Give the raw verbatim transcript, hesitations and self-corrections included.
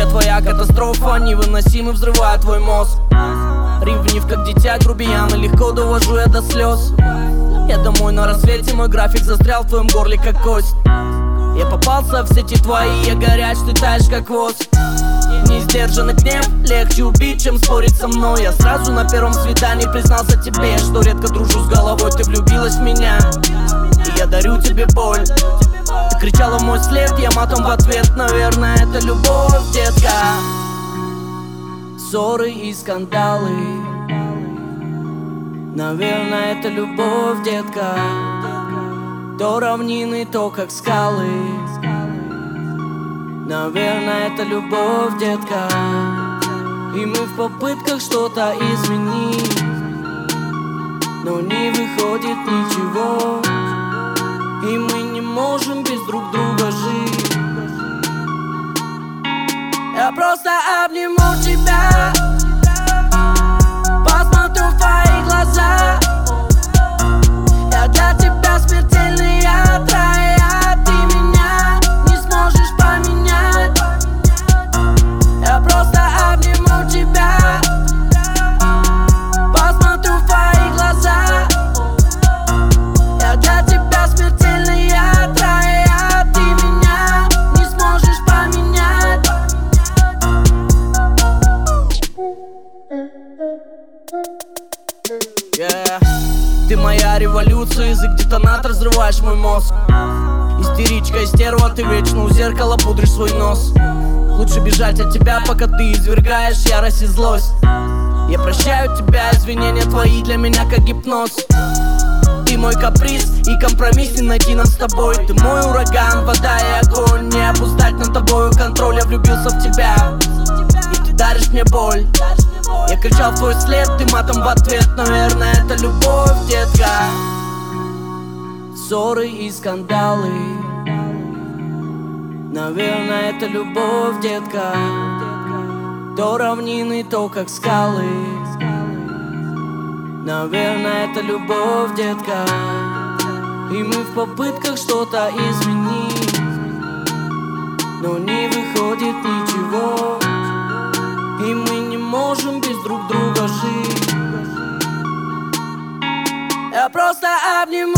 твоя катастрофа, невыносимый взрывает твой мозг. Ревнив как дитя, грубиян, и легко довожу я до слез. Я домой на рассвете, мой график застрял в твоем горле как кость. Я попался в сети твои, я горяч, ты таешь как воск. Несдержанный гнев легче убить, чем спорить со мной. Я сразу на первом свидании признался тебе, что редко дружу с головой. Ты влюбилась в меня, и я дарю тебе боль. Ты кричала в мой след, я матом в ответ. Наверное, это любовь, детка. Ссоры и скандалы, наверное, это любовь, детка. То равнины, то как скалы, наверное, это любовь, детка. И мы в попытках что-то изменить, но не выходит ничего. И мы не можем без друг друга жить. Я просто обниму тебя, посмотрю в твои глаза. Я для тебя смертельный яд, а ты меня не сможешь поменять. Я просто обниму тебя, посмотрю в твои глаза. Я для тебя смертельный яд, а ты меня не сможешь поменять. Yeah. Ты моя революция, язык детонатор, взрываешь мой мозг. Истеричка и стерва, ты вечно у зеркала пудришь свой нос. Лучше бежать от тебя, пока ты извергаешь ярость и злость. Я прощаю тебя, извинения твои для меня как гипноз. Ты мой каприз и компромисс, не найти нам с тобой. Ты мой ураган, вода и огонь, не опускать над тобою контроль. Я влюбился в тебя, и ты даришь мне боль. Я кричал в твой след, ты матом в ответ. Наверное, это любовь, детка. Ссоры и скандалы, наверное, это любовь, детка. То равнины, то как скалы, наверное, это любовь, детка. И мы в попытках что-то изменить, но не выходит ничего. И мы не можем без друг друга жить. Я просто обниму